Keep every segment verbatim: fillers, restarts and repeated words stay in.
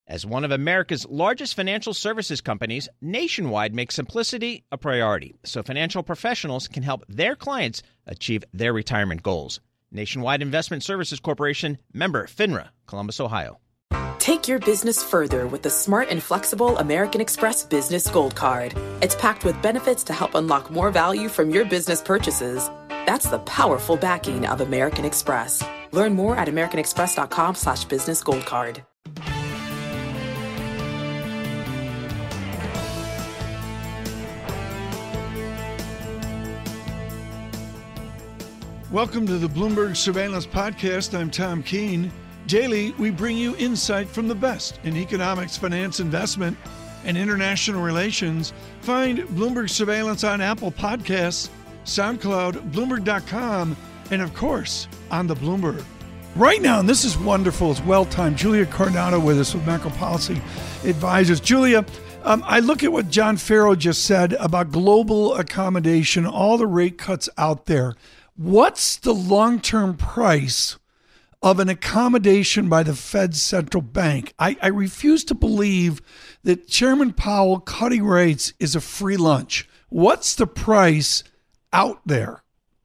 As one of America's largest financial services companies, Nationwide makes simplicity a priority so financial professionals can help their clients achieve their retirement goals. Nationwide Investment Services Corporation, member FINRA, Columbus, Ohio. Take your business further with the smart and flexible American Express Business Gold Card. It's packed with benefits to help unlock more value from your business purchases. That's the powerful backing of American Express. Learn more at americanexpress.com slash business gold card. Welcome to the Bloomberg Surveillance Podcast. I'm Tom Keene. Daily, we bring you insight from the best in economics, finance, investment, and international relations. Find Bloomberg Surveillance on Apple Podcasts, SoundCloud, Bloomberg dot com, and of course, on the Bloomberg. Right now, and this is wonderful, it's well-timed, Julia Coronado with us with Macro Policy Advisors. Julia, um, I look at what John Ferro just said about global accommodation, all the rate cuts out there. What's the long-term price of an accommodation by the Fed central bank? I, I refuse to believe that Chairman Powell cutting rates is a free lunch. What's the price out there?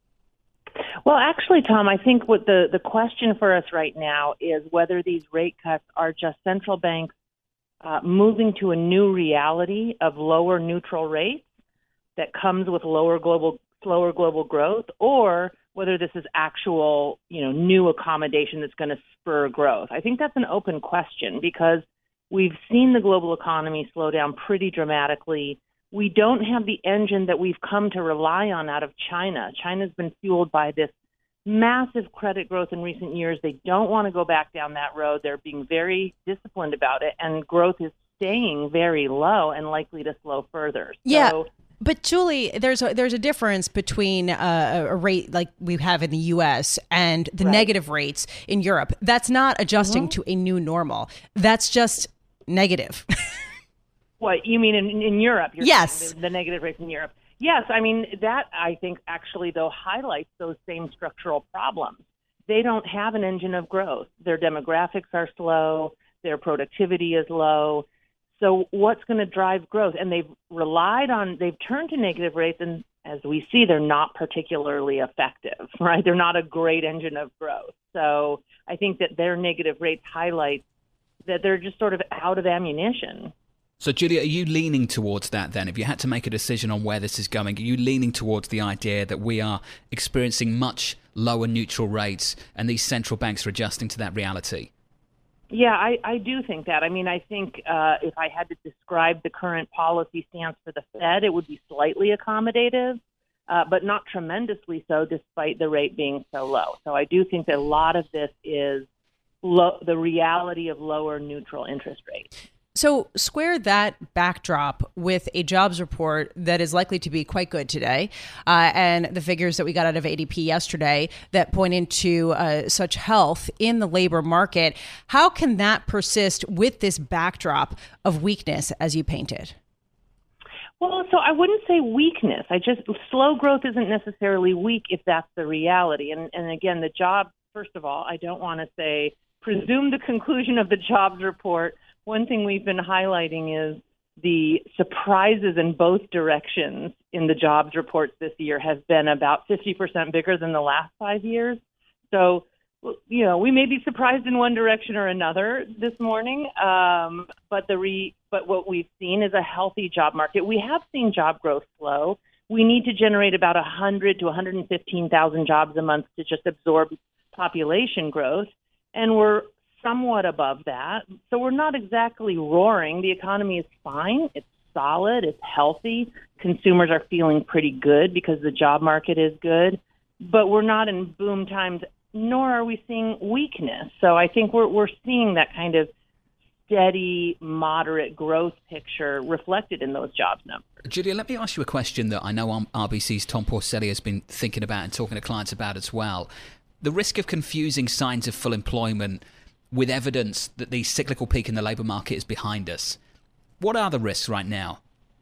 Well, actually, Tom, I think what the, the question for us right now is whether these rate cuts are just central banks uh, moving to a new reality of lower neutral rates that comes with lower global slower global growth, or whether this is actual, you know, new accommodation that's going to spur growth. I think that's an open question because we've seen the global economy slow down pretty dramatically. We don't have the engine that we've come to rely on out of China. China's been fueled by this massive credit growth in recent years. They don't want to go back down that road. They're being very disciplined about it, and growth is staying very low and likely to slow further. Yeah. So, But Julie, there's a, there's a difference between uh, a rate like we have in the U S and the right. negative rates in Europe. That's not adjusting Mm-hmm. to a new normal. That's just negative. What you mean in, in Europe? You're Yes. saying the, the negative rates in Europe. Yes, I mean that I think actually though highlights those same structural problems. They don't have an engine of growth. Their demographics are slow. Their productivity is low. So what's going to drive growth? And they've relied on, they've turned to negative rates, and as we see, they're not particularly effective, right? They're not a great engine of growth. So I think that their negative rates highlight that they're just sort of out of ammunition. So, Julia, are you leaning towards that then? If you had to make a decision on where this is going, are you leaning towards the idea that we are experiencing much lower neutral rates and these central banks are adjusting to that reality? Yeah, I, I do think that. I mean, I think uh, if I had to describe the current policy stance for the Fed, it would be slightly accommodative, uh, but not tremendously so, despite the rate being so low. So I do think that a lot of this is lo- the reality of lower neutral interest rates. So square that backdrop with a jobs report that is likely to be quite good today, uh, and the figures that we got out of A D P yesterday that point into uh, such health in the labor market. How can that persist with this backdrop of weakness as you painted? Well, so I wouldn't say weakness. I just slow growth isn't necessarily weak if that's the reality. And, and again, the job, first of all, I don't want to say presume the conclusion of the jobs report. One thing we've been highlighting is the surprises in both directions in the jobs reports this year have been about fifty percent bigger than the last five years. So, you know, we may be surprised in one direction or another this morning, um, but the re, but what we've seen is a healthy job market. We have seen job growth slow. We need to generate about one hundred to one hundred fifteen thousand jobs a month to just absorb population growth, and we're somewhat above that. So we're not exactly roaring. The economy is fine. It's solid. It's healthy. Consumers are feeling pretty good because the job market is good. But we're not in boom times, nor are we seeing weakness. So I think we're we're seeing that kind of steady, moderate growth picture reflected in those jobs numbers. Julia, let me ask you a question that I know R B C's Tom Porcelli has been thinking about and talking to clients about as well. The risk of confusing signs of full employment with evidence that the cyclical peak in the labour market is behind us. What are the risks right now?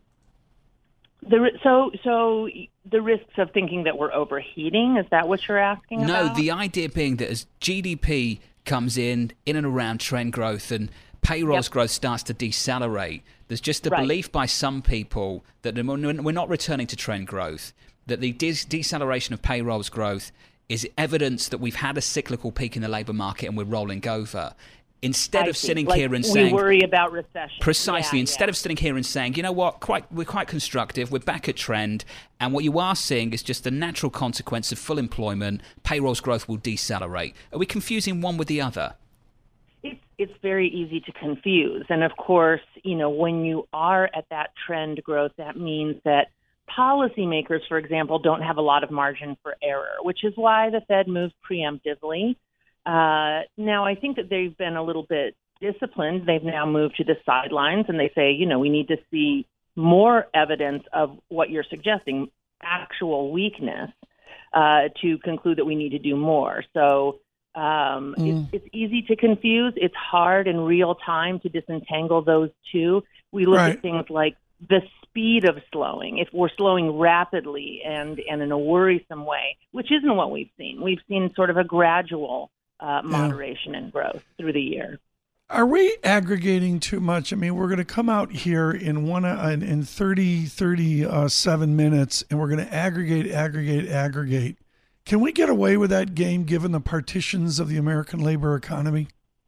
The, so, so the risks of thinking that we're overheating, is that what you're asking no, about? No, the idea being that as G D P comes in, in and around trend growth, and payrolls Yep. growth starts to decelerate, there's just a Right. belief by some people that we're not returning to trend growth, that the de- deceleration of payrolls growth is evidence that we've had a cyclical peak in the labour market and we're rolling over. Instead I of see. sitting Like, here and we saying... worry about recession. Precisely. Yeah, Instead yeah. of sitting here and saying, you know what, quite we're quite constructive, we're back at trend, and what you are seeing is just a natural consequence of full employment, payrolls growth will decelerate. Are we confusing one with the other? It's it's very easy to confuse. And of course, you know, when you are at that trend growth, that means that policymakers, for example, don't have a lot of margin for error, which is why the Fed moves preemptively. Uh, now, I think that they've been a little bit disciplined. They've now moved to the sidelines, and they say, you know, we need to see more evidence of what you're suggesting, actual weakness, uh, to conclude that we need to do more. So um, Mm. it's, it's easy to confuse. It's hard in real time to disentangle those two. We look Right. at things like the speed of slowing. If we're slowing rapidly and, and in a worrisome way, which isn't what we've seen. We've seen sort of a gradual uh, moderation in growth through the year. Are we aggregating too much? I mean, we're going to come out here in one uh, in in thirty, thirty-seven minutes, and we're going to aggregate, aggregate, aggregate. Can we get away with that game given the partitions of the American labor economy?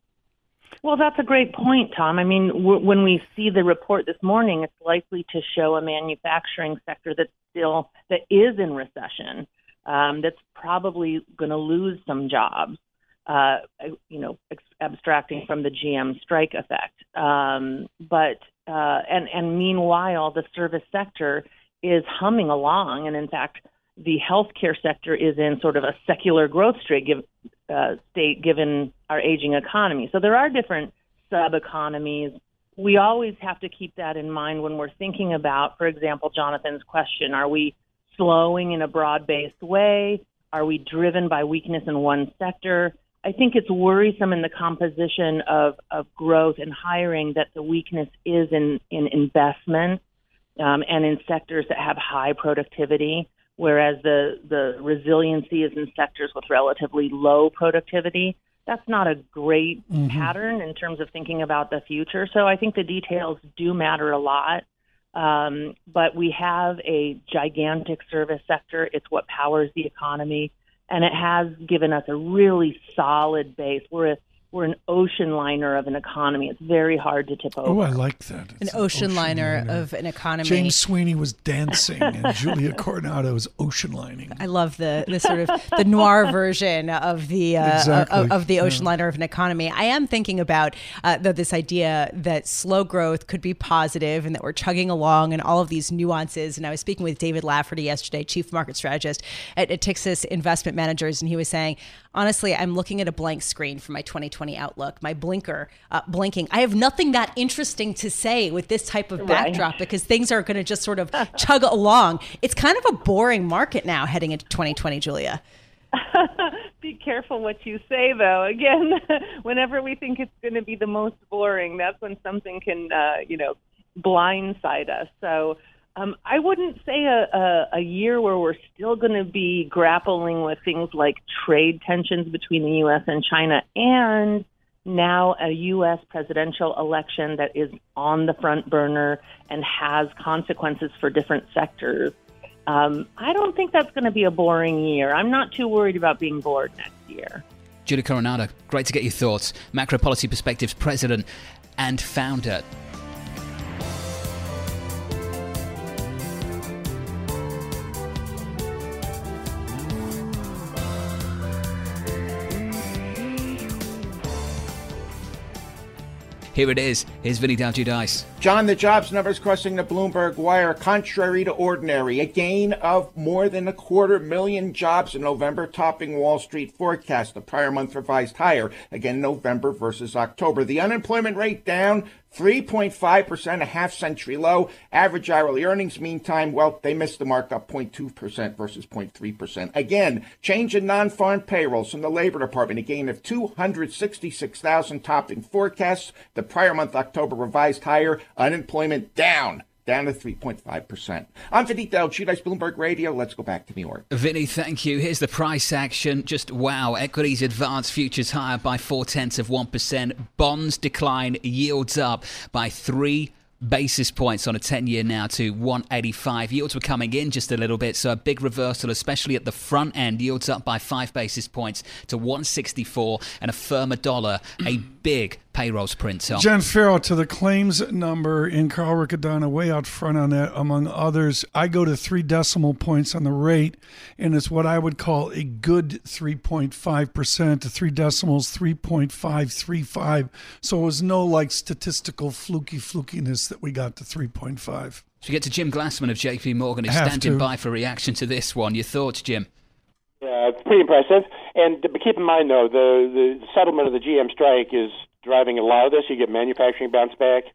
Well, that's a great point, Tom. I mean, w- when we see the report this morning, it's likely to show a manufacturing sector that's still that is in recession, um, that's probably going to lose some jobs. Uh, you know, ex- abstracting from the G M strike effect. Um, but uh, and and meanwhile, the service sector is humming along, and in fact, the healthcare sector is in sort of a secular growth state, give, uh, state given our aging economy. So there are different sub-economies. We always have to keep that in mind when we're thinking about, for example, Jonathan's question: are we slowing in a broad-based way? Are we driven by weakness in one sector? I think it's worrisome in the composition of, of growth and hiring that the weakness is in, in investment um, and in sectors that have high productivity, whereas the, the resiliency is in sectors with relatively low productivity. That's not a great Mm-hmm. pattern in terms of thinking about the future. So I think the details do matter a lot. Um, but we have a gigantic service sector. It's what powers the economy. And it has given us a really solid base. We're a, we're an ocean liner of an economy. It's very hard to tip over. Oh, I like that. An It's ocean, liner, of an economy. James Sweeney was dancing, and Julia Coronado was ocean lining. I love the the sort of the noir version of the uh, Exactly. of, of the ocean Yeah. liner of an economy. I am thinking about uh, the, this idea that slow growth could be positive and that we're chugging along and all of these nuances. And I was speaking with David Lafferty yesterday, chief market strategist at, at Texas Investment Managers, and he was saying, honestly, I'm looking at a blank screen for my twenty twenty outlook, my blinker uh, blinking. I have nothing that interesting to say with this type of backdrop Right. because things are going to just sort of chug along. It's kind of a boring market now heading into twenty twenty, Julia. Be careful what you say, though. Again, whenever we think it's going to be the most boring, that's when something can, uh, you know, blindside us. So um, I wouldn't say a, a, a year where we're still going to be grappling with things like trade tensions between the U S and China, and now a U S presidential election that is on the front burner and has consequences for different sectors. Um, I don't think that's going to be a boring year. I'm not too worried about being bored next year. Julia Coronado, great to get your thoughts. Macro Policy Perspectives president and founder. Here it is. Here's Vinny Dowd-Giudice. John, the jobs numbers crossing the Bloomberg wire, contrary to ordinary. A gain of more than a quarter million jobs in November, topping Wall Street forecast. The prior month revised higher. Again, November versus October. The unemployment rate down three point five percent, a half-century low. Average hourly earnings, meantime, well, they missed the mark, up zero point two percent versus zero point three percent. Again, change in non-farm payrolls from the Labor Department, a gain of two hundred sixty-six thousand, topping forecasts. The prior month, October, revised higher. Unemployment down down to three point five percent. I'm Vinny Del Giudice, Bloomberg Radio. Let's go back to New York. Vinny, thank you. Here's the price action. Just wow. Equities advanced, futures higher by four-tenths of one percent. Bonds decline, yields up by three basis points on a ten-year now to one eighty-five. Yields were coming in just a little bit, so a big reversal, especially at the front end. Yields up by five basis points to one sixty-four, and a firmer dollar. A big payrolls print. So. John Farrell, to the claims number in Carl Riccadonna, way out front on that, among others. I go to three decimal points on the rate, and it's what I would call a good three point five percent. To three decimals, three point five three five. So it was no like statistical fluky flukiness that we got to three point five. So we get to Jim Glassman of J P Morgan, who's standing to. by for reaction to this one. Your thoughts, Jim? Yeah, it's pretty impressive. And but keep in mind, though, the, the settlement of the G M strike is driving a lot of this. You get manufacturing bounce back.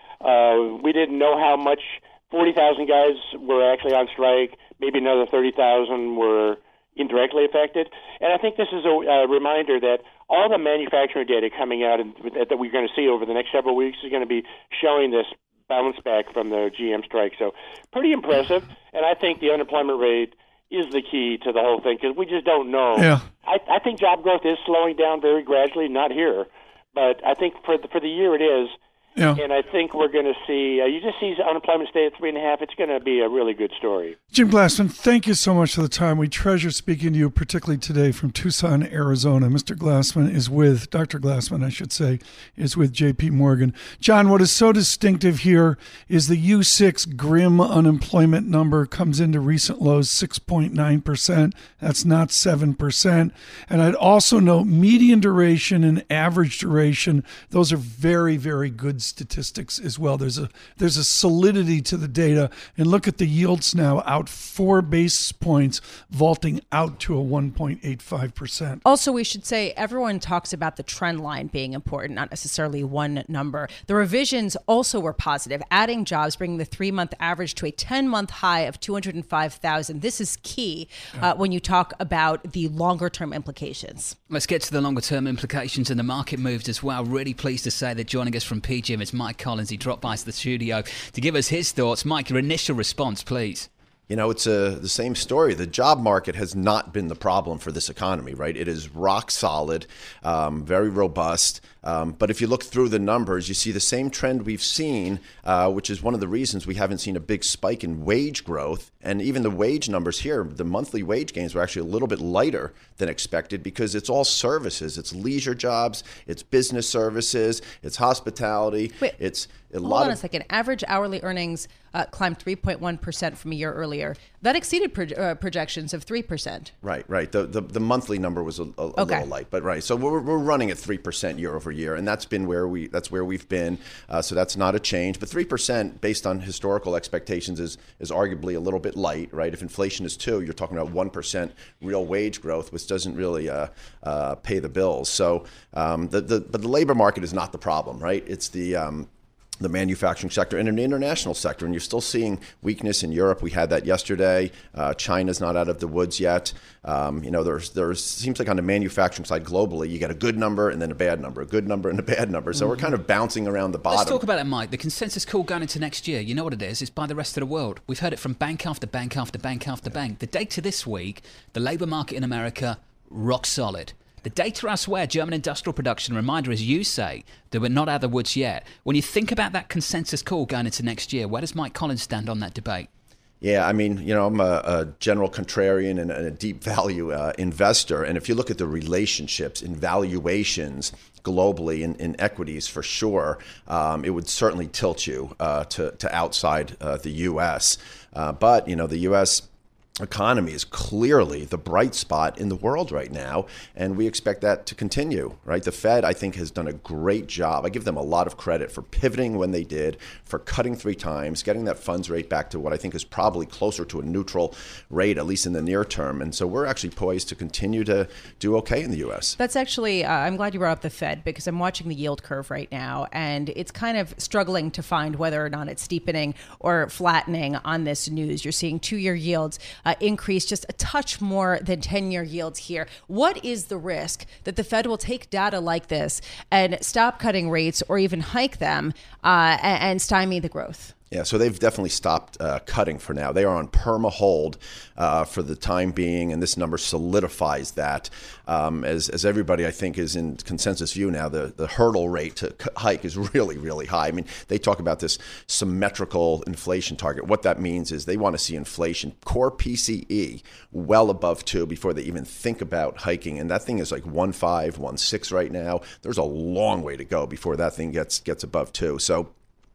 Uh, we didn't know how much. forty thousand guys were actually on strike. Maybe another thirty thousand were indirectly affected. And I think this is a, a reminder that all the manufacturing data coming out and, that we're going to see over the next several weeks is going to be showing this bounce back from the G M strike. So pretty impressive. And I think the unemployment rate is the key to the whole thing because we just don't know. Yeah. I, I think job growth is slowing down very gradually, not here, but I think for the, for the year it is. Yeah. And I think we're going to see, uh, you just see unemployment stay at three and a half. It's going to be a really good story. Jim Glassman, thank you so much for the time. We treasure speaking to you, particularly today from Tucson, Arizona. Mister Glassman is with, Doctor Glassman, I should say, is with J P Morgan. John, what is so distinctive here is the U six grim unemployment number comes into recent lows, six point nine percent. That's not seven percent. And I'd also note median duration and average duration. Those are very, very good statistics as well. There's a there's a solidity to the data, and look at the yields now, out four basis points, vaulting out to a one point eight five percent. Also, we should say everyone talks about the trend line being important, not necessarily one number. The revisions also were positive, adding jobs, bringing the three-month average to a ten-month high of two hundred five thousand. This is key uh, when you talk about the longer-term implications. Let's get to the longer-term implications, and the market moved as well. Really pleased to say that joining us from P G M is Mike Collins. He dropped by to the studio to give us his thoughts. Mike, your initial response, please. You know, it's a, the same story. The job market has not been the problem for this economy, right? It is rock solid, um, very robust. Um, but if you look through the numbers, you see the same trend we've seen, uh, which is one of the reasons we haven't seen a big spike in wage growth. And even the wage numbers here, the monthly wage gains were actually a little bit lighter than expected because it's all services. It's leisure jobs, it's business services, it's hospitality. Wait, it's a hold lot on of- a second. Average hourly earnings uh, climbed three point one percent from a year earlier. That exceeded pro- uh, projections of three percent. Right, right. The, the the monthly number was a, a, a Okay. little light, but right. So we're we're running at three percent year over year, and that's been where we that's where we've been. Uh, so that's not a change. But three percent based on historical expectations is is arguably a little bit light, right? If inflation is two, you're talking about one percent real wage growth, which doesn't really uh, uh, pay the bills. So um, the the but the labor market is not the problem, right? It's the um, the manufacturing sector and an international sector. And you're still seeing weakness in Europe. We had that yesterday. Uh, China's not out of the woods yet. Um, you know, there's there's seems like on the manufacturing side globally, you get a good number and then a bad number, a good number and a bad number. So mm-hmm. we're kind of bouncing around the bottom. Let's talk about it, Mike. The consensus call going into next year, you know what it is? It's by the rest of the world. We've heard it from bank after bank after bank after bank. The data this week, the labour market in America, rock solid. The data elsewhere, German industrial production, reminder, as you say, that we're not out of the woods yet. When you think about that consensus call going into next year, where does Mike Collins stand on that debate? Yeah, I mean, you know, I'm a, a general contrarian and a deep value uh, investor. And if you look at the relationships in valuations globally in, in equities, for sure, um, it would certainly tilt you uh, to, to outside uh, the U S. Uh, but, you know, the U S economy is clearly the bright spot in the world right now, and we expect that to continue, right? The Fed, I think, has done a great job. I give them a lot of credit for pivoting when they did, for cutting three times, getting that funds rate back to what I think is probably closer to a neutral rate, at least in the near term. And so we're actually poised to continue to do okay in the U S. That's actually, uh, I'm glad you brought up the Fed, because I'm watching the yield curve right now, and it's kind of struggling to find whether or not it's steepening or flattening on this news. You're seeing two-year yields Uh, increase just a touch more than ten-year yields here. What is the risk that the Fed will take data like this and stop cutting rates or even hike them uh, and, and stymie the growth? Yeah, so they've definitely stopped uh, cutting for now. They are on perma hold uh, for the time being, and this number solidifies that. Um, as, as everybody, I think, is in consensus view now, the, the hurdle rate to hike is really, really high. I mean, they talk about this symmetrical inflation target. What that means is they want to see inflation, core P C E, well above two before they even think about hiking. And that thing is like one point five, one point six right now. There's a long way to go before that thing gets gets above two. So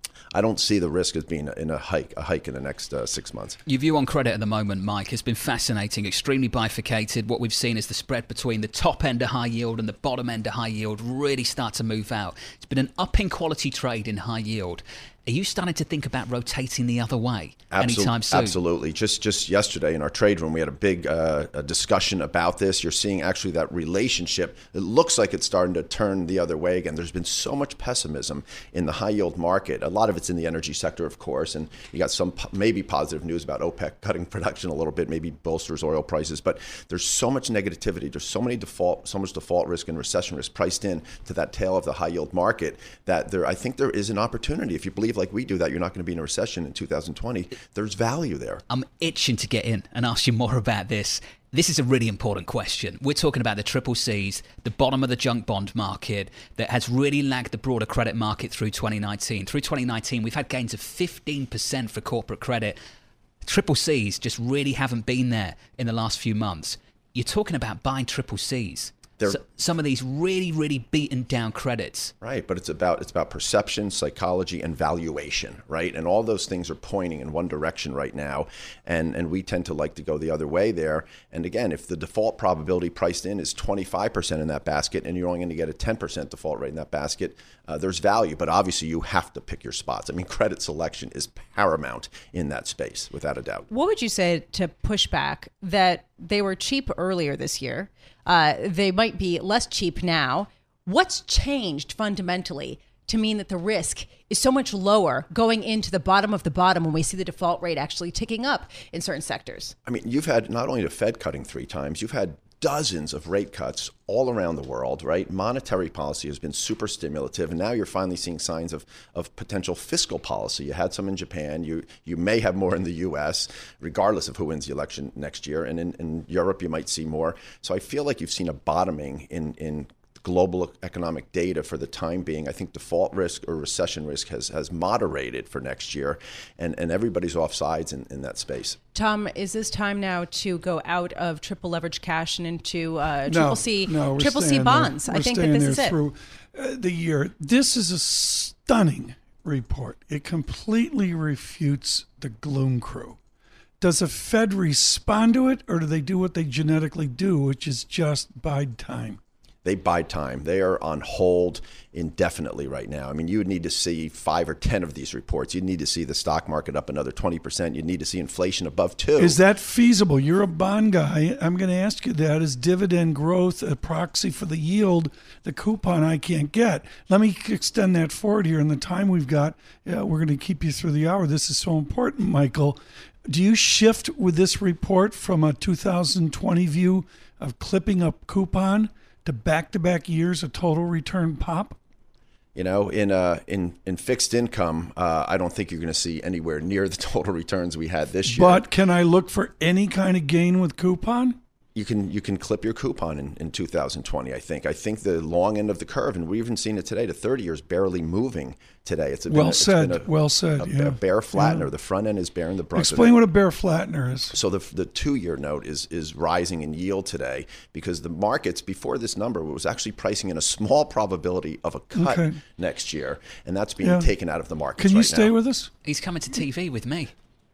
I don't see the risk as being in a hike, a hike in the next uh, six months. Your view on credit at the moment, Mike, has been fascinating, extremely bifurcated. What we've seen is the spread between the top end of high yield and the bottom end of high yield really start to move out. It's been an up in quality trade in high yield. Are you starting to think about rotating the other way Absol- anytime soon? Absolutely. Just just yesterday in our trade room, we had a big uh, a discussion about this. You're seeing actually that relationship. It looks like it's starting to turn the other way again. There's been so much pessimism in the high yield market. A lot of it's in the energy sector, of course, and you got some maybe positive news about OPEC cutting production a little bit, maybe bolsters oil prices. But there's so much negativity. There's so many default, so much default risk and recession risk priced in to that tail of the high yield market that there. I think there is an opportunity if you believe like we do that you're not going to be in a recession in two thousand twenty, there's value there. I'm itching to get in and ask you more about this. This is a really important question. We're talking about the triple C's, the bottom of the junk bond market that has really lagged the broader credit market through twenty nineteen. Through twenty nineteen, we've had gains of fifteen percent for corporate credit. Triple C's just really haven't been there in the last few months. You're talking about buying triple C's. So, some of these really, really beaten down credits. Right, but it's about it's about perception, psychology, and valuation, right? And all those things are pointing in one direction right now, and and we tend to like to go the other way there. And again, if the default probability priced in is twenty-five percent in that basket, and you're only going to get a ten percent default rate in that basket, uh, there's value. But obviously, you have to pick your spots. I mean, credit selection is paramount in that space, without a doubt. What would you say to push back that they were cheap earlier this year? Uh, they might be less cheap now. What's changed fundamentally to mean that the risk is so much lower going into the bottom of the bottom when we see the default rate actually ticking up in certain sectors? I mean, you've had not only the Fed cutting three times, you've had dozens of rate cuts all around the world, right? Monetary policy has been super stimulative, and now you're finally seeing signs of, of potential fiscal policy. You had some in Japan. You you may have more in the U S, regardless of who wins the election next year. And in, in Europe, you might see more. So I feel like you've seen a bottoming in, in global economic data for the time being. I think default risk or recession risk has, has moderated for next year, and, and everybody's off sides in, in that space. Tom, is this time now to go out of triple leverage cash and into uh, triple no, C no, triple C bonds? There. I We're think that this is it. Through uh, the year. This is a stunning report. It completely refutes the gloom crew. Does the Fed respond to it, or do they do what they genetically do, which is just bide time? They buy time. They are on hold indefinitely right now. I mean, you would need to see five or ten of these reports. You'd need to see the stock market up another twenty percent. You'd need to see inflation above two. Is that feasible? You're a bond guy. I'm going to ask you that. Is dividend growth a proxy for the yield, the coupon I can't get? Let me extend that forward here. In the time we've got, yeah, we're going to keep you through the hour. This is so important, Michael. Do you shift with this report from a two thousand twenty view of clipping up coupon to back-to-back years of total return pop? You know, in uh, in in fixed income, uh, I don't think you're going to see anywhere near the total returns we had this year. But can I look for any kind of gain with coupon? You can you can clip your coupon in, in two thousand twenty, I think. I think the long end of the curve, and we've even seen it today, the thirty years barely moving today. It's a, well been a, it's said, been a, well said. A, yeah. a bear flattener. Yeah. The front end is bearing the brunt. Explain what a bear flattener is. So the the two-year note is is rising in yield today because the markets, before this number, was actually pricing in a small probability of a cut okay. next year, and that's being yeah. taken out of the markets Can you right stay now. with us? He's coming to T V with me.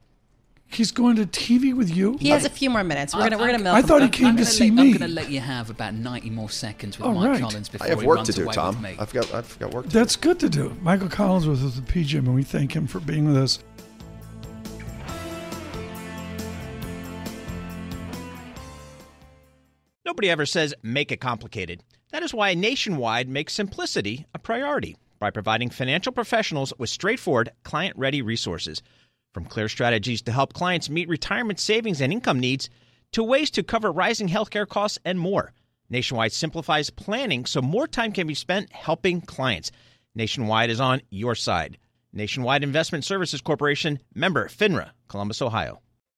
He's going to T V with you? He has a few more minutes. We're gonna we're gonna milk I him. thought he came I'm to gonna see let, me. I'm going to let you have about ninety more seconds with All Mike right. Collins before I have he work runs to do, away Tom. with me. I've got I've got work to That's do. good to do. Michael Collins was with the P G M, and we thank him for being with us. Nobody ever says make it complicated. That is why Nationwide makes simplicity a priority by providing financial professionals with straightforward, client-ready resources. From clear strategies to help clients meet retirement savings and income needs to ways to cover rising healthcare costs and more. Nationwide simplifies planning so more time can be spent helping clients. Nationwide is on your side. Nationwide Investment Services Corporation, member FINRA, Columbus, Ohio.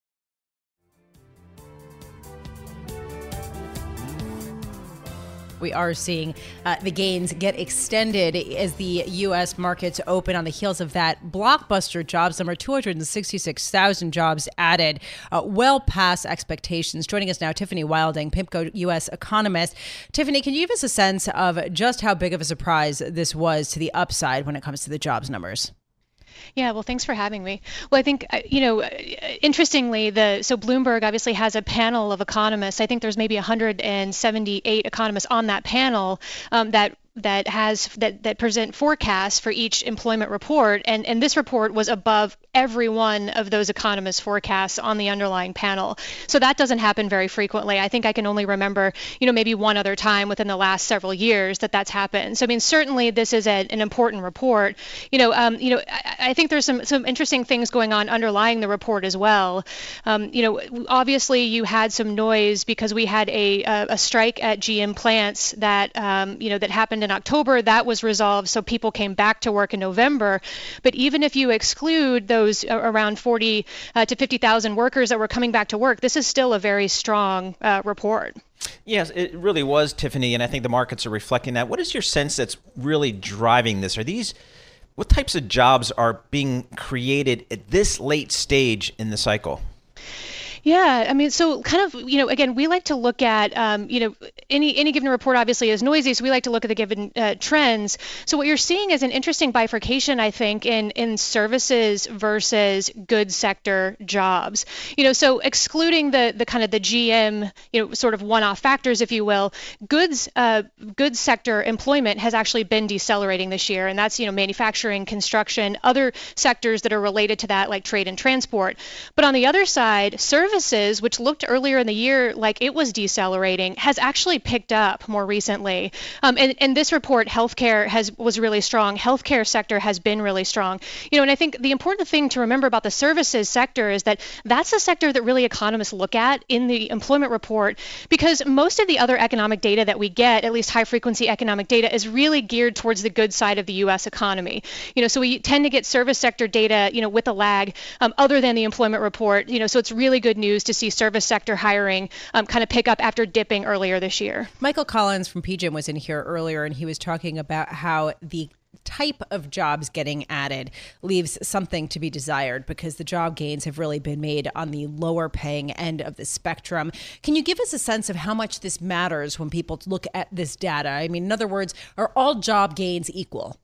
We are seeing uh, the gains get extended as the U S markets open on the heels of that blockbuster jobs number, two hundred sixty-six thousand jobs added, uh, well past expectations. Joining us now, Tiffany Wilding, PIMCO U S economist. Tiffany, can you give us a sense of just how big of a surprise this was to the upside when it comes to the jobs numbers? Yeah, well, thanks for having me. Well, I think, you know, interestingly, the so Bloomberg obviously has a panel of economists. I think there's maybe one hundred seventy-eight economists on that panel um, that that has that that present forecasts for each employment report, and and this report was above every one of those economists' forecasts on the underlying panel. So that doesn't happen very frequently. I think I can only remember, you know, maybe one other time within the last several years that that's happened. So I mean, certainly this is a, an important report. You know, um, you know, I, I think there's some some interesting things going on underlying the report as well. Um, you know, obviously you had some noise because we had a a, a strike at G M plants that um, you know that happened in October. That was resolved, so people came back to work in November. But even if you exclude those around forty uh, to fifty thousand workers that were coming back to work, this is still a very strong uh, report. Yes, it really was, Tiffany, and I think the markets are reflecting that. What is your sense that's really driving this? Are these, what types of jobs are being created at this late stage in the cycle? Yeah, I mean, so kind of, you know, again, we like to look at, um, you know, any any given report obviously is noisy, so we like to look at the given uh, trends. So what you're seeing is an interesting bifurcation, I think, in in services versus goods sector jobs. You know, so excluding the the kind of the G M, you know, sort of one-off factors, if you will, goods uh, goods sector employment has actually been decelerating this year, and that's, you know, manufacturing, construction, other sectors that are related to that, like trade and transport. But on the other side, service Services, which looked earlier in the year like it was decelerating, has actually picked up more recently. Um, and, and this report, healthcare has was really strong. Healthcare sector has been really strong. You know, and I think the important thing to remember about the services sector is that that's a sector that really economists look at in the employment report, because most of the other economic data that we get, at least high frequency economic data, is really geared towards the good side of the U S economy. You know, so we tend to get service sector data, you know, with a lag, um, other than the employment report. You know, so it's really good news to see service sector hiring um, kind of pick up after dipping earlier this year. Michael Collins from P G I M was in here earlier, and he was talking about how the type of jobs getting added leaves something to be desired, because the job gains have really been made on the lower paying end of the spectrum. Can you give us a sense of how much this matters when people look at this data? I mean, in other words, are all job gains equal?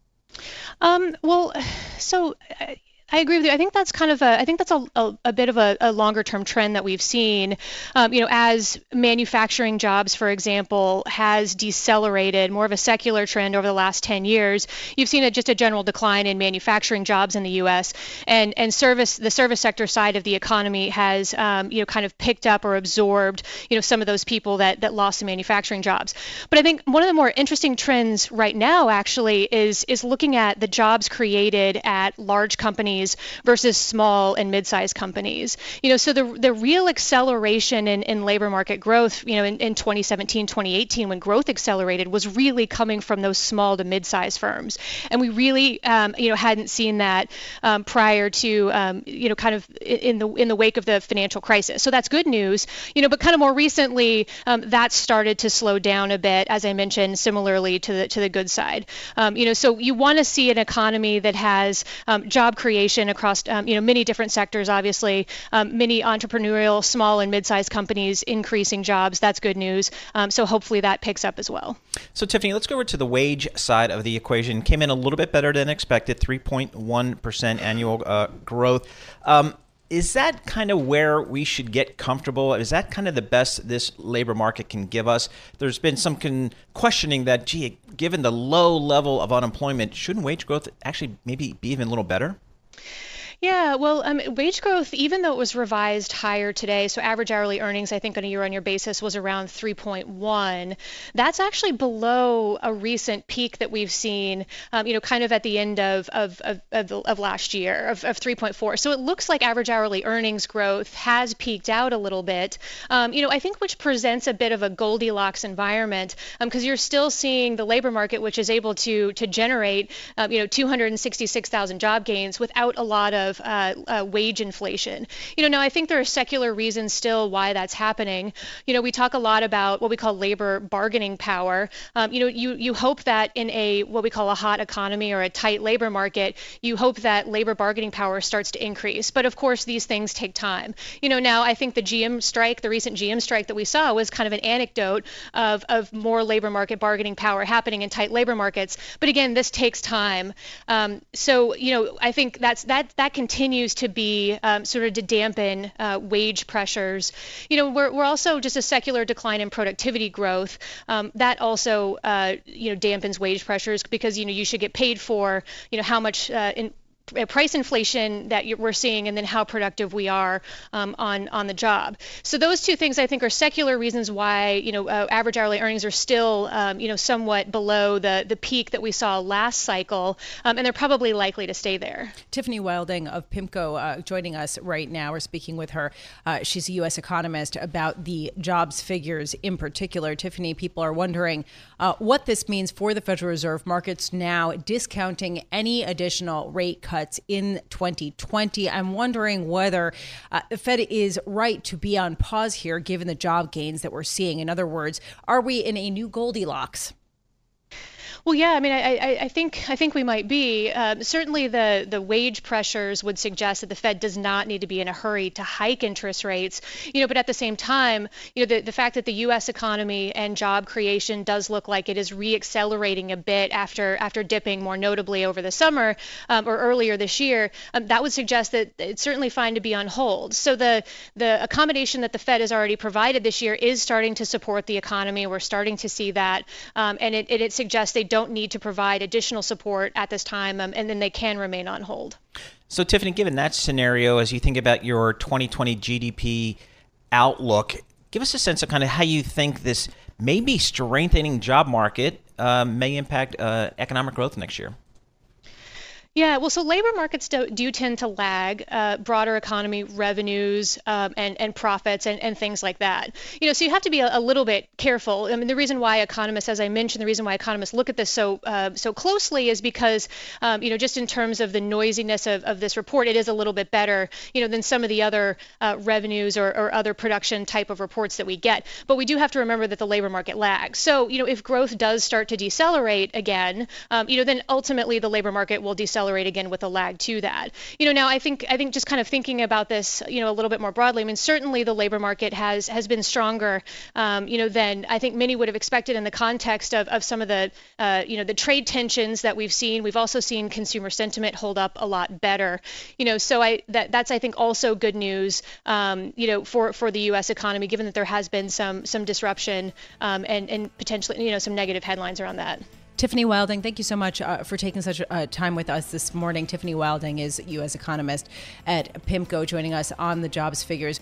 Um, well, so... Uh, I agree with you. I think that's kind of a, I think that's a, a, a bit of a, a longer term trend that we've seen, um, you know, as manufacturing jobs, for example, has decelerated, more of a secular trend over the last ten years. You've seen a, just a general decline in manufacturing jobs in the U S, and, and service, the service sector side of the economy has, um, you know, kind of picked up or absorbed, you know, some of those people that, that lost the manufacturing jobs. But I think one of the more interesting trends right now actually is, is looking at the jobs created at large companies versus small and mid-sized companies. You know, so the the real acceleration in, in labor market growth, you know, in, in twenty seventeen, twenty eighteen, when growth accelerated, was really coming from those small to mid-sized firms. And we really, um, you know, hadn't seen that um, prior to, um, you know, kind of in the in the wake of the financial crisis. So that's good news, you know, but kind of more recently, um, that started to slow down a bit, as I mentioned, similarly to the to the good side. Um, you know, so you want to see an economy that has um, job creation across, um, you know, many different sectors, obviously, um, many entrepreneurial, small and mid-sized companies increasing jobs. That's good news. Um, so hopefully that picks up as well. So Tiffany, let's go over to the wage side of the equation. Came in a little bit better than expected, three point one percent annual uh, growth. Um, Is that kind of where we should get comfortable? Is that kind of the best this labor market can give us? There's been some con- questioning that, gee, given the low level of unemployment, shouldn't wage growth actually maybe be even a little better? Yeah, well, um, wage growth, even though it was revised higher today, so average hourly earnings, I think on a year-on-year basis was around three point one. That's actually below a recent peak that we've seen, um, you know, kind of at the end of of of, of, of last year of, of three point four. So it looks like average hourly earnings growth has peaked out a little bit, um, you know, I think which presents a bit of a Goldilocks environment because um, you're still seeing the labor market, which is able to to generate, um, you know, two hundred sixty-six thousand job gains without a lot of uh, uh, wage inflation. You know, now I think there are secular reasons still why that's happening. You know, we talk a lot about what we call labor bargaining power. Um, you know, you you hope that in a what we call a hot economy or a tight labor market, you hope that labor bargaining power starts to increase. But of course, these things take time. You know, now I think the G M strike, the recent G M strike that we saw was kind of an anecdote of of more labor market bargaining power happening in tight labor markets. But again, this takes time. Um, so, you know, I think that's that that can continues to be um, sort of to dampen uh, wage pressures. You know, we're, we're also just a secular decline in productivity growth. Um, that also, uh, you know, dampens wage pressures because, you know, you should get paid for, you know, how much uh, in price inflation that we're seeing and then how productive we are um, on on the job. So those two things I think are secular reasons why, you know, uh, average hourly earnings are still, um, you know, somewhat below the the peak that we saw last cycle, um, and they're probably likely to stay there. Tiffany Wilding of PIMCO uh, joining us right now. We're speaking with her. Uh, she's a U S economist about the jobs figures in particular. Tiffany, people are wondering uh, what this means for the Federal Reserve. Markets now discounting any additional rate cuts in twenty twenty. I'm wondering whether uh, the Fed is right to be on pause here, given the job gains that we're seeing. In other words, are we in a new Goldilocks? Well, yeah, I mean, I, I, I think I think we might be. Um, certainly, the the wage pressures would suggest that the Fed does not need to be in a hurry to hike interest rates. You know, but at the same time, you know, the, the fact that the U S economy and job creation does look like it is reaccelerating a bit after after dipping more notably over the summer um, or earlier this year, um, that would suggest that it's certainly fine to be on hold. So the the accommodation that the Fed has already provided this year is starting to support the economy. We're starting to see that, um, and it, it, it suggests they don't need to provide additional support at this time, um, and then they can remain on hold. So, Tiffany, given that scenario, as you think about your twenty twenty G D P outlook, give us a sense of kind of how you think this maybe strengthening job market uh, may impact uh, economic growth next year. Yeah, well, so labor markets do, do tend to lag uh, broader economy revenues um, and, and profits and, and things like that. You know, so you have to be a, a little bit careful. I mean, the reason why economists, as I mentioned, the reason why economists look at this so uh, so closely is because, um, you know, just in terms of the noisiness of, of this report, it is a little bit better, you know, than some of the other uh, revenues or, or other production type of reports that we get. But we do have to remember that the labor market lags. So, you know, if growth does start to decelerate again, um, you know, then ultimately the labor market will decelerate again with a lag to that. You know, now I think I think just kind of thinking about this, you know, a little bit more broadly. I mean, certainly the labor market has has been stronger, um, you know, than I think many would have expected in the context of, of some of the, uh, you know, the trade tensions that we've seen. We've also seen consumer sentiment hold up a lot better. You know, so I that that's I think also good news, um, you know, for for the U S economy, given that there has been some some disruption um, and and potentially, you know, some negative headlines around that. Tiffany Wilding, thank you so much uh, for taking such uh, time with us this morning. Tiffany Wilding is U S economist at PIMCO, joining us on the jobs figures.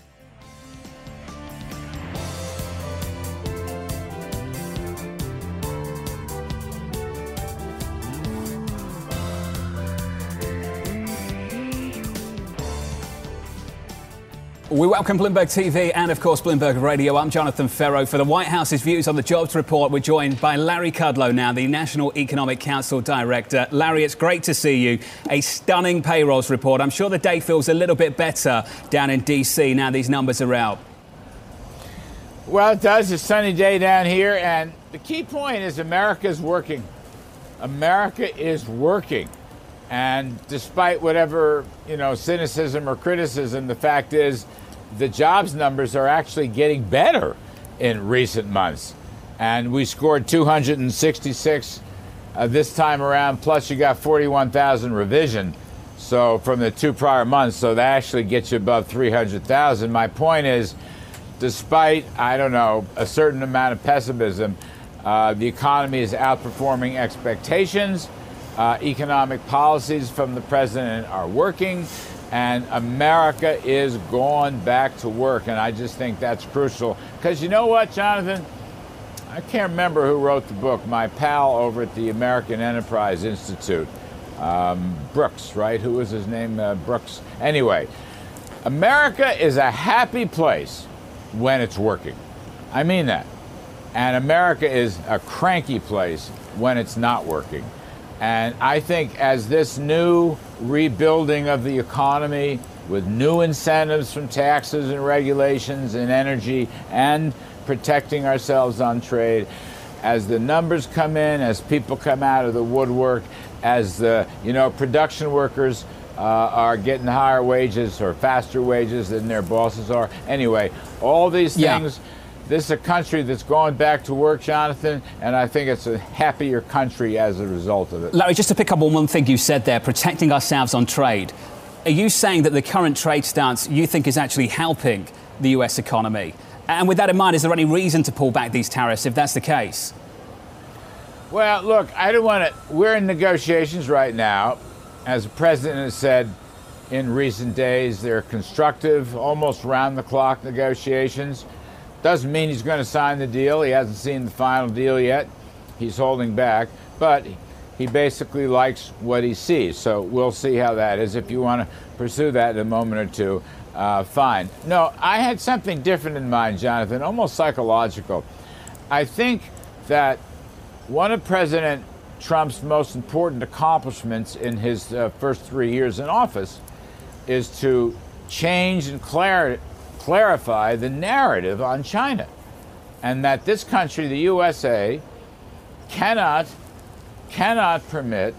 We welcome Bloomberg T V and, of course, Bloomberg Radio. I'm Jonathan Ferro. For the White House's views on the jobs report, we're joined by Larry Kudlow, now the National Economic Council Director. Larry, it's great to see you. A stunning payrolls report. I'm sure the day feels a little bit better down in D C now these numbers are out. Well, it does. It's a sunny day down here, and the key point is America's working. America is working. And despite whatever, you know, cynicism or criticism, the fact is the jobs numbers are actually getting better in recent months. And we scored two hundred sixty-six uh, this time around, plus you got forty-one thousand revision. So from the two prior months, so that actually gets you above three hundred thousand. My point is, despite, I don't know, a certain amount of pessimism, uh, the economy is outperforming expectations. Uh, economic policies from the president are working. and America is going back to work. And I just think that's crucial. Because you know what, Jonathan? I can't remember who wrote the book. My pal over at the American Enterprise Institute, um, Brooks, right? Who was his name? Uh, Brooks. Anyway, America is a happy place when it's working. I mean that. And America is a cranky place when it's not working. And I think as this new rebuilding of the economy with new incentives from taxes and regulations and energy and protecting ourselves on trade, as the numbers come in, as people come out of the woodwork, as the, you know, production workers uh, are getting higher wages or faster wages than their bosses are. Anyway, all these things. Yeah. This is a country that's going back to work, Jonathan, and I think it's a happier country as a result of it. Larry, just to pick up on one thing you said there, protecting ourselves on trade. Are you saying that the current trade stance you think is actually helping the U S economy? And with that in mind, is there any reason to pull back these tariffs if that's the case? Well, look, I don't want to... We're in negotiations right now. As the president has said in recent days, they're constructive, almost round-the-clock negotiations. Doesn't mean he's going to sign the deal. He hasn't seen the final deal yet. He's holding back. But he basically likes what he sees. So we'll see how that is. If you want to pursue that in a moment or two, uh, fine. No, I had something different in mind, Jonathan, almost psychological. I think that one of President Trump's most important accomplishments in his uh, first three years in office is to change and clarify clarify the narrative on China, and that this country, the U S A, cannot cannot permit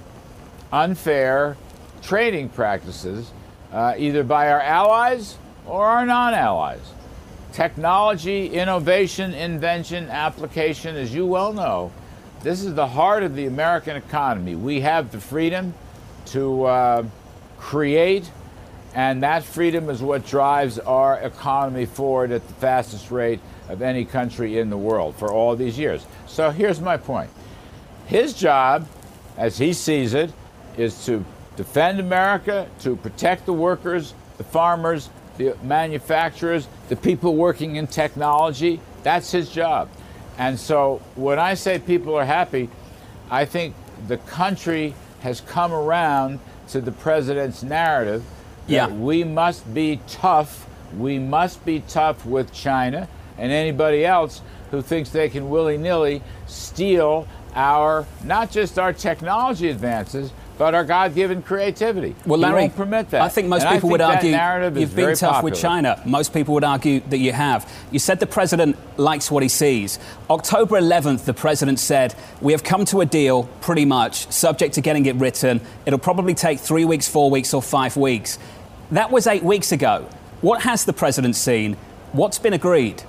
unfair trading practices uh, either by our allies or our non-allies. Technology, innovation, invention, application, as you well know, this is the heart of the American economy. We have the freedom to uh, create, and that freedom is what drives our economy forward at the fastest rate of any country in the world for all these years. So here's my point. His job, as he sees it, is to defend America, to protect the workers, the farmers, the manufacturers, the people working in technology. That's his job. And so when I say people are happy, I think the country has come around to the president's narrative. Yeah. We must be tough. We must be tough with China and anybody else who thinks they can willy-nilly steal our, not just our technology advances, but our God-given creativity. Well, Larry, we won't permit that. I think most and people think would argue you've been tough popular. with China. Most people would argue that you have. You said the president likes what he sees. October eleventh, the president said, we have come to a deal, pretty much, subject to getting it written. It'll probably take three weeks, four weeks, or five weeks. That was eight weeks ago. What has the president seen? What's been agreed?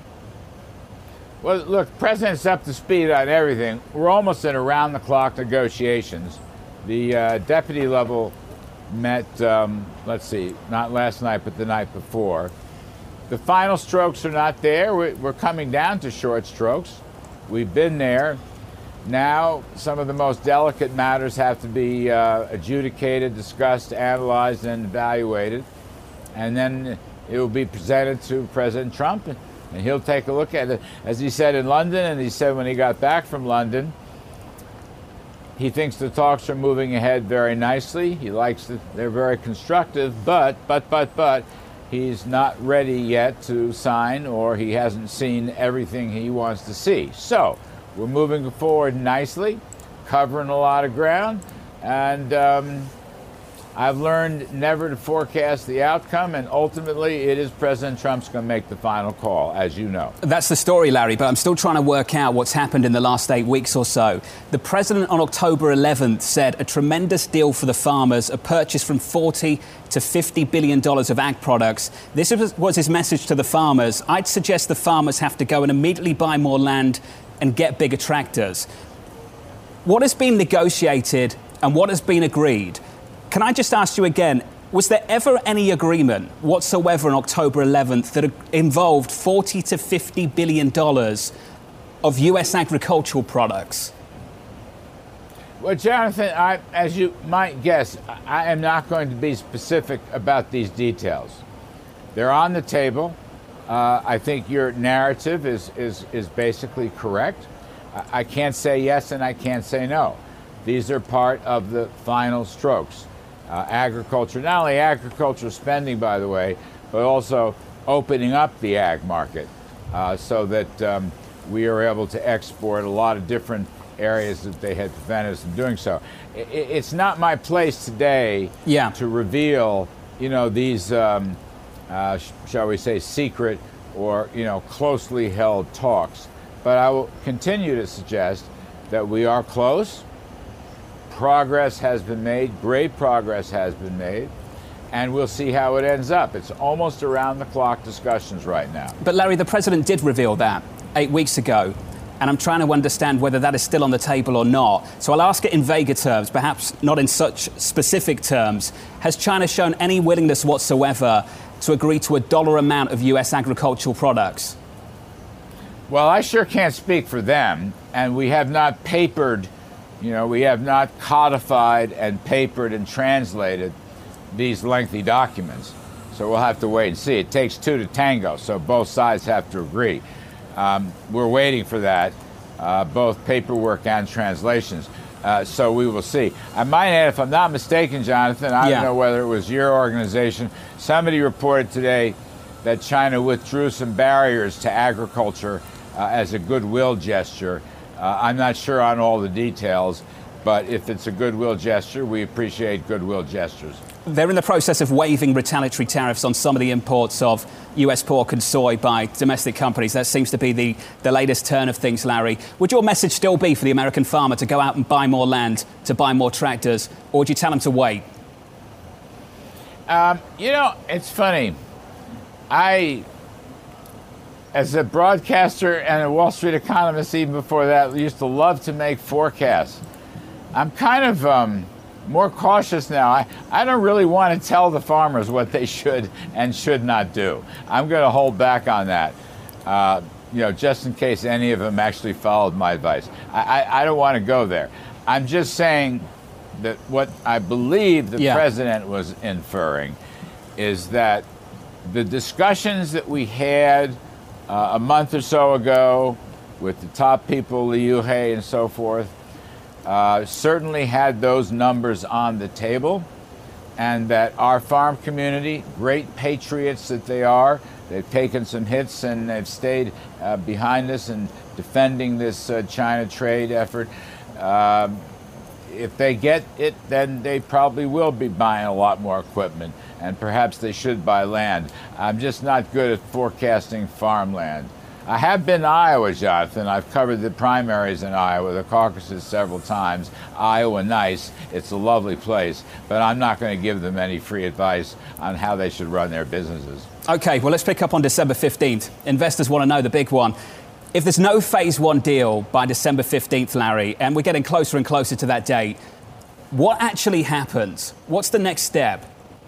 Well, look, the president's up to speed on everything. We're almost in around-the-clock negotiations. The uh, deputy level met, um, let's see, not last night, but the night before. The final strokes are not there. We're, we're coming down to short strokes. We've been there. Now, some of the most delicate matters have to be uh, adjudicated, discussed, analyzed, and evaluated. And then it will be presented to President Trump, and he'll take a look at it. As he said in London, and he said when he got back from London, he thinks the talks are moving ahead very nicely. He likes that they're very constructive, but, but, but, but, he's not ready yet to sign, or he hasn't seen everything he wants to see. So, we're moving forward nicely, covering a lot of ground, and um, I've learned never to forecast the outcome, and ultimately it is President Trump's going to make the final call, as you know. That's the story, Larry, but I'm still trying to work out what's happened in the last eight weeks or so. The president on October eleventh said a tremendous deal for the farmers, a purchase from forty to fifty billion dollars of ag products. This was his message to the farmers. I'd suggest the farmers have to go and immediately buy more land and get bigger tractors. What has been negotiated and what has been agreed? Can I just ask you again, was there ever any agreement whatsoever on October eleventh that involved forty to fifty billion dollars of U S agricultural products? Well, Jonathan, I, as you might guess, I am not going to be specific about these details. They're on the table. Uh, I think your narrative is, is, is basically correct. I, I can't say yes and I can't say no. These are part of the final strokes. Uh, agriculture, not only agriculture spending, by the way, but also opening up the ag market uh, so that um, we are able to export a lot of different areas that they had prevented us from doing so. It, it's not my place today yeah. to reveal, you know, these, um, uh, sh- shall we say, secret or, you know, closely held talks. But I will continue to suggest that we are close. Progress has been made, great progress has been made, and we'll see how it ends up. It's almost around the clock discussions right now. But Larry, the president did reveal that eight weeks ago, and I'm trying to understand whether that is still on the table or not. So I'll ask it in vaguer terms, perhaps not in such specific terms. Has China shown any willingness whatsoever to agree to a dollar amount of U S agricultural products? Well, I sure can't speak for them, and we have not papered You know, we have not codified and papered and translated these lengthy documents. So we'll have to wait and see. It takes two to tango, so both sides have to agree. Um, we're waiting for that, uh, both paperwork and translations. Uh, so we will see. I might add, if I'm not mistaken, Jonathan, I yeah. don't know whether it was your organization, somebody reported today that China withdrew some barriers to agriculture uh, as a goodwill gesture. Uh, I'm not sure on all the details, but if it's a goodwill gesture, we appreciate goodwill gestures. They're in the process of waiving retaliatory tariffs on some of the imports of U S pork and soy by domestic companies. That seems to be the, the latest turn of things, Larry. Would your message still be for the American farmer to go out and buy more land, to buy more tractors, or would you tell him to wait? Um, you know, it's funny. I... As a broadcaster and a Wall Street economist, even before that, used to love to make forecasts. I'm kind of um, more cautious now. I, I don't really want to tell the farmers what they should and should not do. I'm going to hold back on that, uh, you know, just in case any of them actually followed my advice. I, I, I don't want to go there. I'm just saying that what I believe the yeah. president was inferring is that the discussions that we had Uh, a month or so ago with the top people, Liu He and so forth, uh, certainly had those numbers on the table, and that our farm community, great patriots that they are, they've taken some hits and they've stayed uh, behind us in defending this uh, China trade effort. Uh, if they get it, then they probably will be buying a lot more equipment, and perhaps they should buy land. I'm just not good at forecasting farmland. I have been to Iowa, Jonathan. I've covered the primaries in Iowa, the caucuses several times. Iowa, nice. It's a lovely place. But I'm not going to give them any free advice on how they should run their businesses. OK, well, let's pick up on December fifteenth. Investors want to know the big one. If there's no phase one deal by December fifteenth, Larry, and we're getting closer and closer to that date, what actually happens? What's the next step?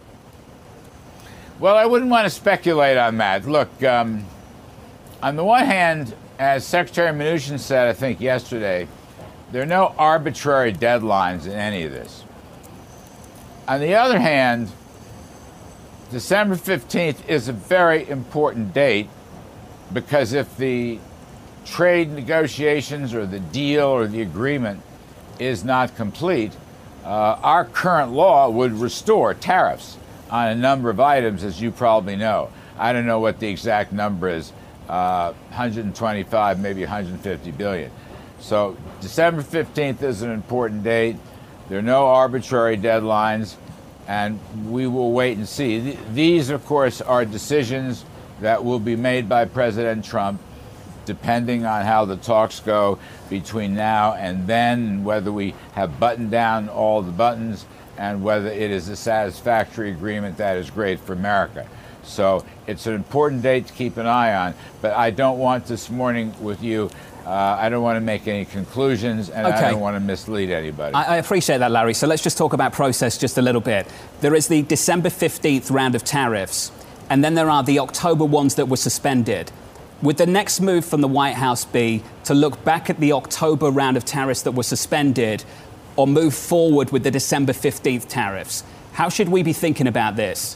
Well, I wouldn't want to speculate on that. Look, um, on the one hand, as Secretary Mnuchin said, I think yesterday, there are no arbitrary deadlines in any of this. On the other hand, December fifteenth is a very important date, because if the trade negotiations or the deal or the agreement is not complete, uh, our current law would restore tariffs on a number of items, as you probably know. I don't know what the exact number is, uh, one hundred twenty-five, maybe one hundred fifty billion. So December fifteenth is an important date. There are no arbitrary deadlines, and we will wait and see. These, of course, are decisions that will be made by President Trump, depending on how the talks go between now and then, whether we have buttoned down all the buttons, and whether it is a satisfactory agreement that is great for America. So it's an important date to keep an eye on, but I don't want this morning with you, uh, I don't want to make any conclusions, and okay. I don't want to mislead anybody. I, I appreciate that, Larry. So let's just talk about process just a little bit. There is the December fifteenth round of tariffs, and then there are the October ones that were suspended. Would the next move from the White House be to look back at the October round of tariffs that were suspended, or move forward with the December fifteenth tariffs? How should we be thinking about this?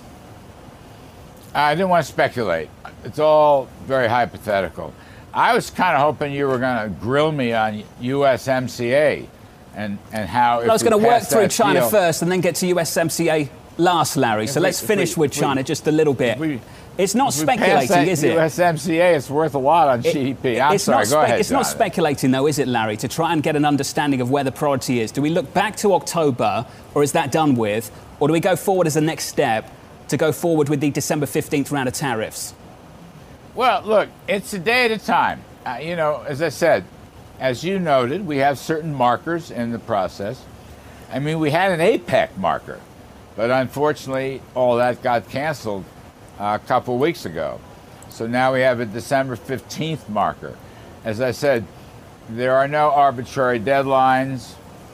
I didn't want to speculate. It's all very hypothetical. I was kind of hoping you were going to grill me on U S M C A and, and how... Well, I was going to work through China deal, first and then get to U S M C A last, Larry. So we, let's finish we, with China we, just a little bit. We, it's not speculating, that is it? U S M C A is worth a lot on G D P. I'm it's sorry, not go ahead, It's not Jonathan. speculating, though, is it, Larry, to try and get an understanding of where the priority is? Do we look back to October, or is that done with? Or do we go forward as a next step to go forward with the December fifteenth round of tariffs? Well, look, it's a day at a time. Uh, you know, as I said, as you noted, we have certain markers in the process. I mean, we had an APEC marker, but unfortunately, all that got canceled uh, a couple weeks ago. So now we have a December fifteenth marker. As I said, there are no arbitrary deadlines,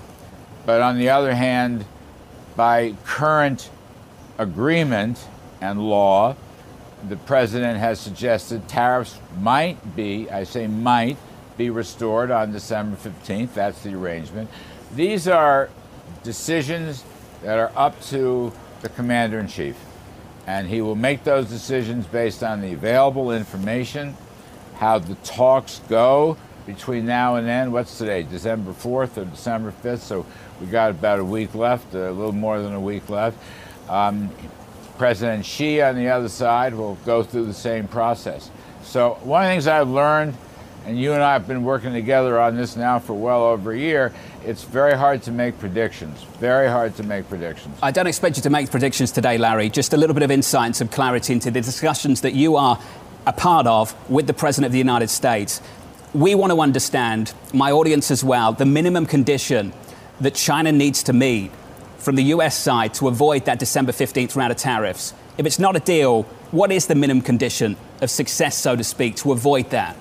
but on the other hand, by current agreement and law, the president has suggested tariffs might be, I say might, be restored on December fifteenth. That's the arrangement. These are decisions that are up to the commander-in-chief, and he will make those decisions based on the available information, how the talks go between now and then. What's today, December fourth or December fifth? So we got about a week left, a little more than a week left. Um, President Xi on the other side will go through the same process. So one of the things I've learned, and you and I have been working together on this now for well over a year, it's very hard to make predictions. Very hard to make predictions. I don't expect you to make predictions today, Larry. Just a little bit of insight and some clarity into the discussions that you are a part of with the President of the United States. We want to understand, my audience as well, the minimum condition that China needs to meet from the U S side to avoid that December fifteenth round of tariffs. If it's not a deal, what is the minimum condition of success, so to speak, to avoid that?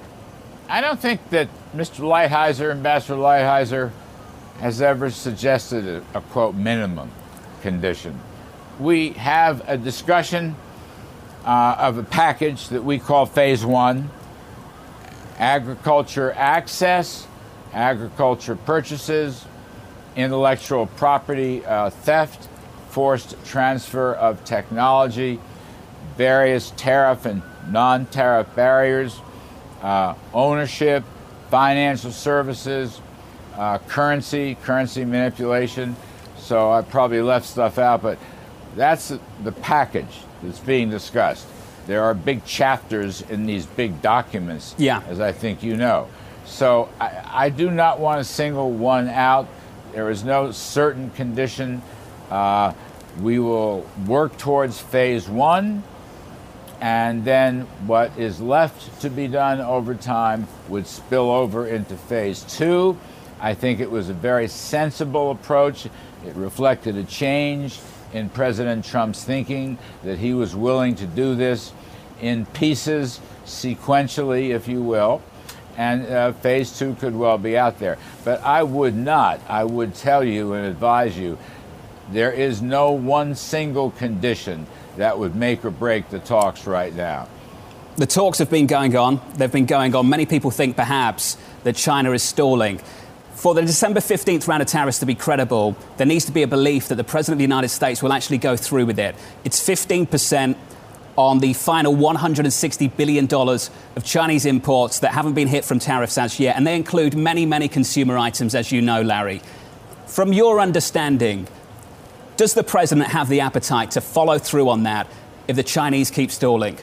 I don't think that Mister Lighthizer, Ambassador Lighthizer, has ever suggested a, a, quote, minimum condition. We have a discussion uh, of a package that we call Phase One: agriculture access, agriculture purchases, intellectual property uh, theft, forced transfer of technology, various tariff and non-tariff barriers, uh, ownership, financial services, uh, currency, currency manipulation. So I probably left stuff out, but that's the package that's being discussed. There are big chapters in these big documents, yeah. as I think you know. So I, I do not want to single one out. There is no certain condition. Uh, we will work towards Phase One, and then what is left to be done over time would spill over into Phase Two. I think it was a very sensible approach. It reflected a change in President Trump's thinking, that he was willing to do this in pieces, sequentially, if you will. And uh, Phase Two could well be out there. But I would not, I would tell you and advise you, there is no one single condition that would make or break the talks right now. The talks have been going on. They've been going on. Many people think perhaps that China is stalling. For the December fifteenth round of tariffs to be credible, there needs to be a belief that the President of the United States will actually go through with it. It's fifteen percent on the final one hundred sixty billion dollars of Chinese imports that haven't been hit from tariffs as yet. And they include many, many consumer items, as you know, Larry. From your understanding, does the President have the appetite to follow through on that if the Chinese keep stalling?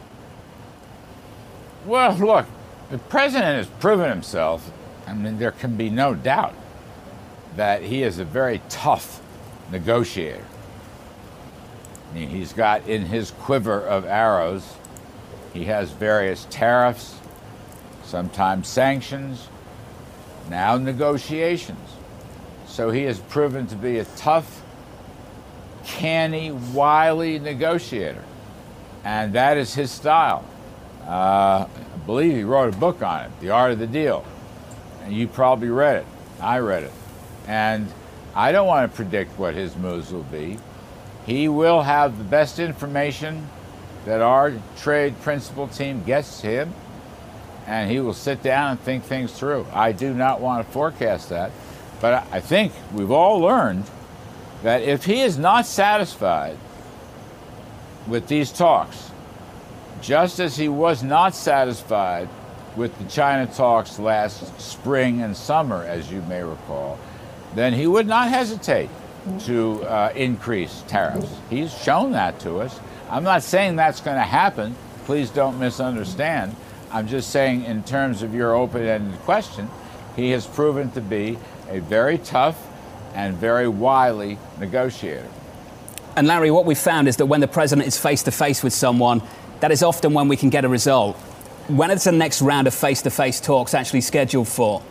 Well, look, the President has proven himself. I mean, there can be no doubt that he is a very tough negotiator. I mean, he's got in his quiver of arrows, he has various tariffs, sometimes sanctions, now negotiations. So he has proven to be a tough, canny, wily negotiator. And that is his style. Uh, I believe he wrote a book on it, The Art of the Deal. And you probably read it. I read it. And I don't want to predict what his moves will be. He will have the best information that our trade principal team gets to him, and he will sit down and think things through. I do not want to forecast that, But I think we've all learned that if he is not satisfied with these talks, just as he was not satisfied with the China talks last spring and summer, as you may recall, then he would not hesitate to uh, increase tariffs. He's shown that to us. I'm not saying that's going to happen. Please don't misunderstand. I'm just saying, in terms of your open-ended question, he has proven to be a very tough and very wily negotiator. And Larry, what we've found is that when the president is face-to-face with someone, that is often when we can get a result. When is the next round of face-to-face talks actually scheduled for?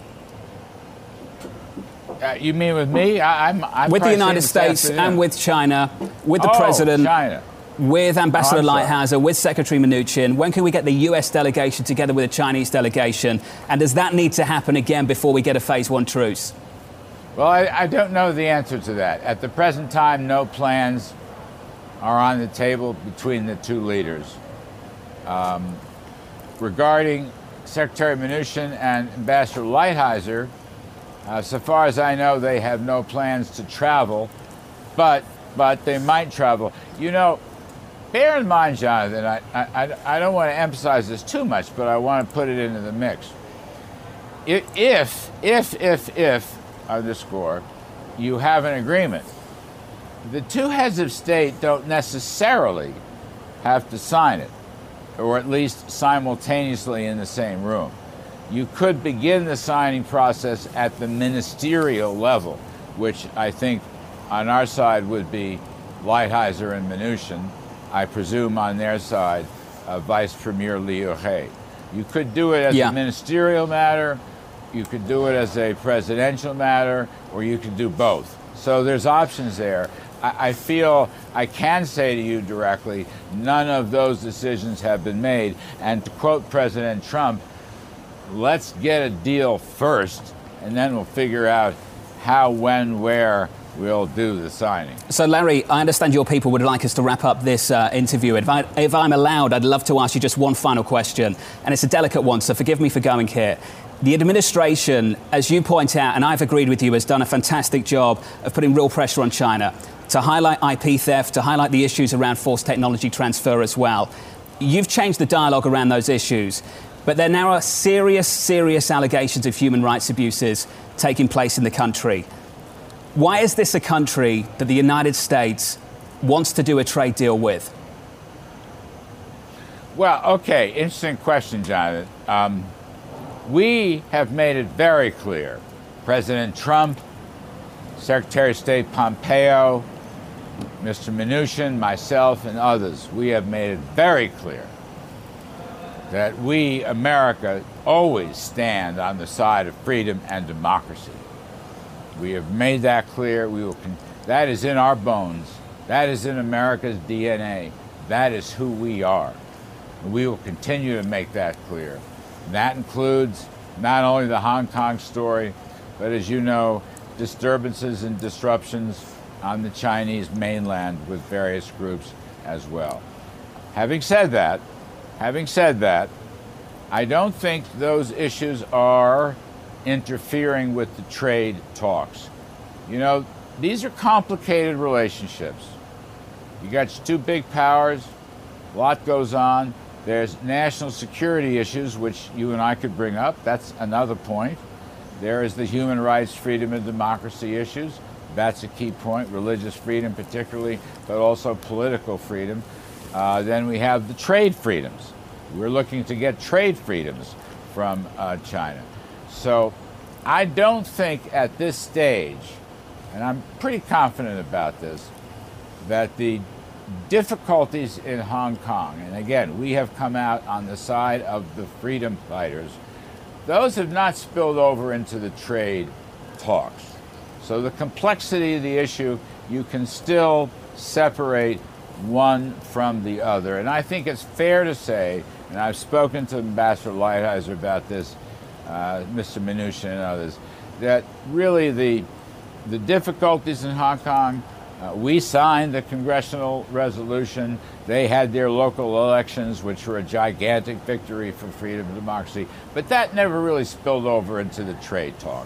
Uh, you mean with me? I, I'm, I'm with the United States and with China, with the oh, president, China. with Ambassador oh, Lighthizer, with Secretary Mnuchin. When can we get the U S delegation together with the Chinese delegation? And does that need to happen again before we get a phase one truce? Well, I, I don't know the answer to that. At the present time, no plans are on the table between the two leaders. Um, regarding Secretary Mnuchin and Ambassador Lighthizer, Uh, so far as I know, they have no plans to travel, but but they might travel. You know, bear in mind, Jonathan, I, I, I don't want to emphasize this too much, but I want to put it into the mix. If, if, if, if, if, underscore, you have an agreement, the two heads of state don't necessarily have to sign it, or at least simultaneously in the same room. You could begin the signing process at the ministerial level, which I think on our side would be Lighthizer and Mnuchin. I presume on their side, uh, Vice Premier Liu He. You could do it as yeah. a ministerial matter, you could do it as a presidential matter, or you could do both. So there's options there. I, I feel I can say to you directly, none of those decisions have been made. And to quote President Trump, let's get a deal first, and then we'll figure out how, when, where we'll do the signing. So, Larry, I understand your people would like us to wrap up this uh, interview. If, I, if I'm allowed, I'd love to ask you just one final question, and it's a delicate one, so forgive me for going here. The administration, as you point out, and I've agreed with you, has done a fantastic job of putting real pressure on China to highlight I P theft, to highlight the issues around forced technology transfer as well. You've changed the dialogue around those issues. But there now are serious, serious allegations of human rights abuses taking place in the country. Why is this a country that the United States wants to do a trade deal with? Well, okay, interesting question, Jonathan. Um, we have made it very clear, President Trump, Secretary of State Pompeo, Mister Mnuchin, myself, and others, we have made it very clear that we, America, always stand on the side of freedom and democracy. We have made that clear. We will. Con- that is in our bones. That is in America's D N A. That is who we are. And we will continue to make that clear. And that includes not only the Hong Kong story, but as you know, disturbances and disruptions on the Chinese mainland with various groups as well. Having said that, Having said that, I don't think those issues are interfering with the trade talks. You know, these are complicated relationships. You got your two big powers, a lot goes on. There's national security issues, which you and I could bring up. That's another point. There is the human rights, freedom, and democracy issues. That's a key point, religious freedom particularly, but also political freedom. Uh, then we have the trade freedoms. We're looking to get trade freedoms from uh, China. So I don't think at this stage, and I'm pretty confident about this, that the difficulties in Hong Kong, and again, we have come out on the side of the freedom fighters, those have not spilled over into the trade talks. So the complexity of the issue, you can still separate one from the other. And I think it's fair to say, and I've spoken to Ambassador Lighthizer about this, uh, Mister Mnuchin and others, that really the the difficulties in Hong Kong, uh, we signed the congressional resolution. They had their local elections, which were a gigantic victory for freedom and democracy. But that never really spilled over into the trade talks.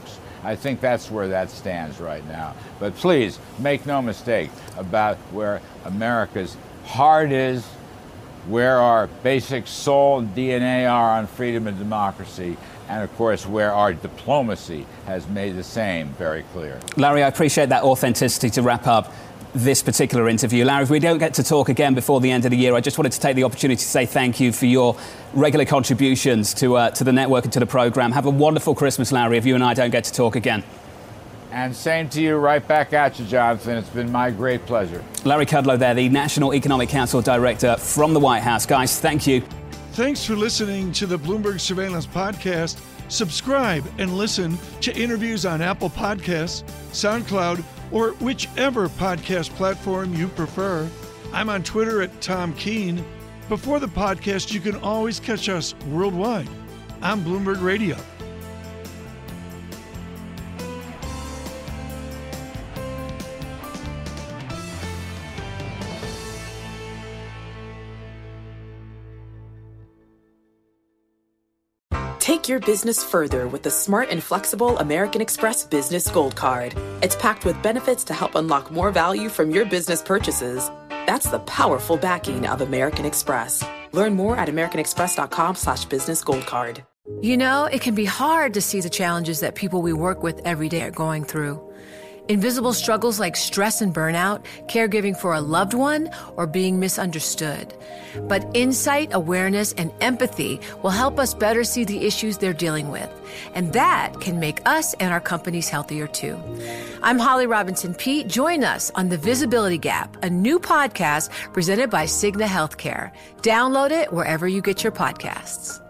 I think that's where that stands right now. But please, make no mistake about where America's heart is, where our basic soul and D N A are on freedom and democracy, and of course where our diplomacy has made the same very clear. Larry, I appreciate that authenticity to wrap up this particular interview. Larry, if we don't get to talk again before the end of the year, I just wanted to take the opportunity to say thank you for your regular contributions to uh, to the network and to the programme. Have a wonderful Christmas, Larry, if you and I don't get to talk again. And same to you, right back at you, Jonathan. It's been my great pleasure. Larry Kudlow there, the National Economic Council Director from the White House. Guys, thank you. Thanks for listening to the Bloomberg Surveillance Podcast. Subscribe and listen to interviews on Apple Podcasts, SoundCloud, or whichever podcast platform you prefer. I'm on Twitter at Tom Keene. Before the podcast, you can always catch us worldwide on Bloomberg Radio. Take your business further with the smart and flexible American Express Business Gold Card. It's packed with benefits to help unlock more value from your business purchases. That's the powerful backing of American Express. Learn more at americanexpress.com slash business gold card. You know, it can be hard to see the challenges that people we work with every day are going through. Invisible struggles like stress and burnout, caregiving for a loved one, or being misunderstood. But insight, awareness, and empathy will help us better see the issues they're dealing with. And that can make us and our companies healthier too. I'm Holly Robinson Peete. Join us on The Visibility Gap, a new podcast presented by Cigna Healthcare. Download it wherever you get your podcasts.